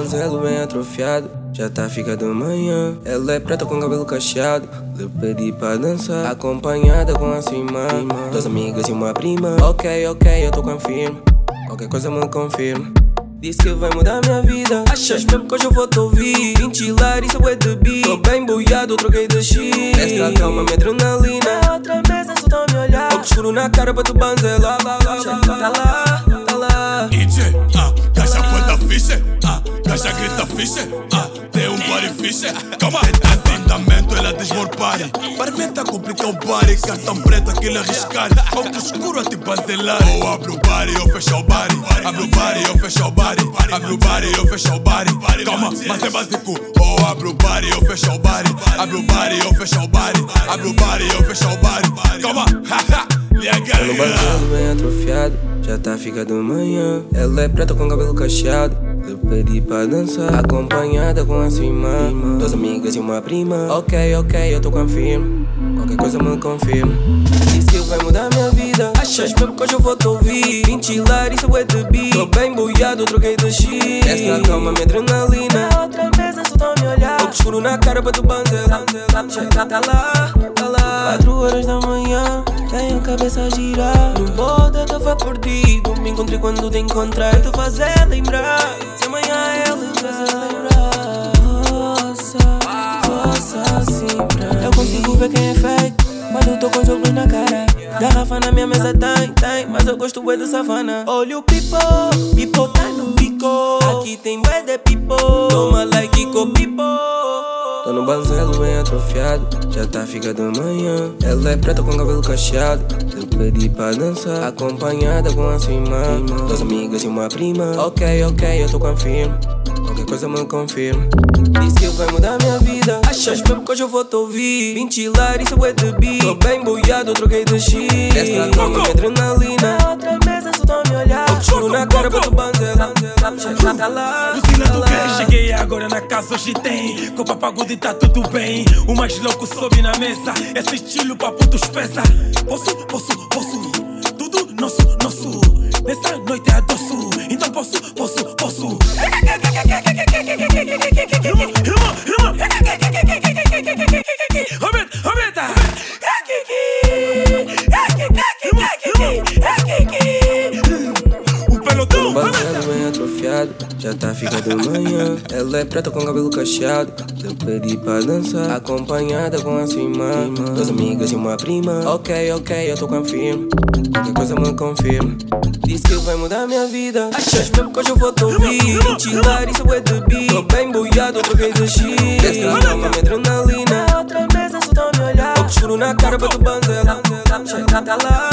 banzelo bem atrofiado, já tá ficando manhã. Ela é preta com cabelo cacheado, lhe pedi pra dançar, acompanhada com a sua irmã, duas amigas e uma prima. Ok, eu tô confirma, qualquer coisa me confirma. Disse que vai mudar minha vida, achas mesmo que hoje eu vou te ouvir? Ventilar, isso é de beat. Tô bem boiado, troquei de shit. Extra calma, minha adrenalina. É outra mesa, só tão me olhar. Óculos escuro na cara pra tu banzelar. Tá lá, tá lá. DJ, gaja põe ficha, gaja grita ficha, tem body ficha. Calma, é fundamento, ela desmor party. Parmenta complica o body, cartão preto aquele arriscar. Óculos escuro a te banzelar. Ou abro o body ou fecha o body. Abro o body ou fecha o body. Abro o body ou fecha o body. Calma, mas é básico. Ou abro o body ou fecha o body. Abro o body ou fecha o body. Abro o body ou fecha o body. Calma, haha. Tô no banzelo bem atrofiado, já tá ficando manhã. Ela é preta com cabelo cacheado, lhe pedi pra dançar, acompanhada com a sua irmã, duas amigas e uma prima. Ok, eu tô confirma, qualquer coisa me confirma. Disse que vai mudar minha vida, achas mesmo que hoje eu vou te ouvir? Ventilar, isso é de beat. Tô bem boiado, troquei de shit. Extra calma, minha adrenalina. É outra mesa, só tão me olhar. Óculos escuro na cara pra tu banzelar. Tá lá, tá lá. 4 horas da manhã, tenho a cabeça a girar. No boda tava perdido, me encontrei quando te encontrei. Te fazer lembrar, se amanhã ela me fazer lembrar. Força assim pra eu consigo ver quem é feito quando eu tô com os olhos na cara. Garrafa na minha mesa tem, mas eu gosto bué de savana. Olha o pipo tá no pico. Aqui tem bué de pipo, toma like com pipo. Tô no banzelo bem atrofiado, já tá ficando manhã. Ela é preta com cabelo cacheado, lhe pedi pra dançar, acompanhada com a sua irmã, duas amigas e uma prima. Ok, eu tô confirma, qualquer coisa me confirma. Disse que vai mudar minha vida, achas mesmo que hoje eu vou te ouvir? Ventilar, isso é de beat. Tô bem boiado, troquei de shit. Extra calma, minha adrenalina. É outra mesa, só tão me olhar. Óculos escuro na cara pra tu banzelar. Tá lá, Lucila do que? Cheguei agora na casa, hoje tem copa paguda e tá tudo bem. O mais louco sobe na mesa, esse estilo pra putos pesa. Posso, tudo nosso. Nessa noite é doce, então posso. Rometa. O pelotão. No banzelo bem atrofiado, já tá ficando manhã. Ela é preta com cabelo cacheado, lhe pedi pra dançar, acompanhada com a sua irmã, duas amigas e uma prima. Ok, eu tô confirma, qualquer coisa me confirma. Disse que vai mudar minha vida, achas mesmo que hoje eu vou te ouvir? Ventilar, isso é de beat. Tô bem boiado, troquei de shit. Extra calma, minha adrenalina. É outra mesa, só tão me olhar. Óculos escuro na cara pra tu banzelar. Tá lá.